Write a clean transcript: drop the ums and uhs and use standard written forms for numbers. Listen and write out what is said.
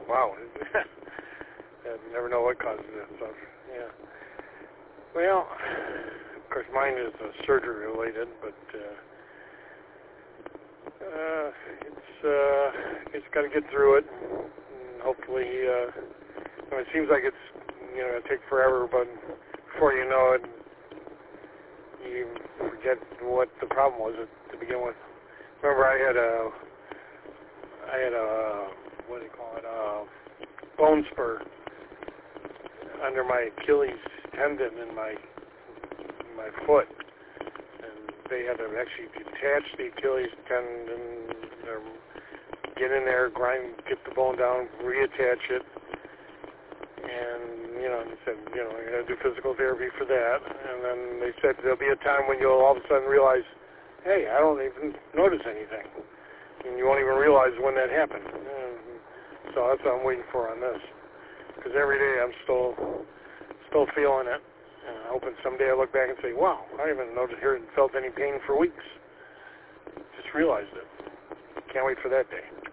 wow. You never know what causes it. So, yeah. Well, of course, mine is surgery related, but it's got to get through it. And hopefully, it seems like it's going to take forever, but before you know it, you forget what the problem was to begin with. Remember, I had a what do you call it? Bone spur under my Achilles tendon in my foot, and they had to actually detach the Achilles tendon, or get in there, get the bone down, reattach it, and they said, you're going to do physical therapy for that, and then they said there'll be a time when you'll all of a sudden realize, hey, I don't even notice anything, and you won't even realize when that happened. So that's what I'm waiting for on this, because every day I'm still feeling it, and I'm hoping someday I look back and say, wow, I haven't noticed here and felt any pain for weeks. Just realized it. Can't wait for that day.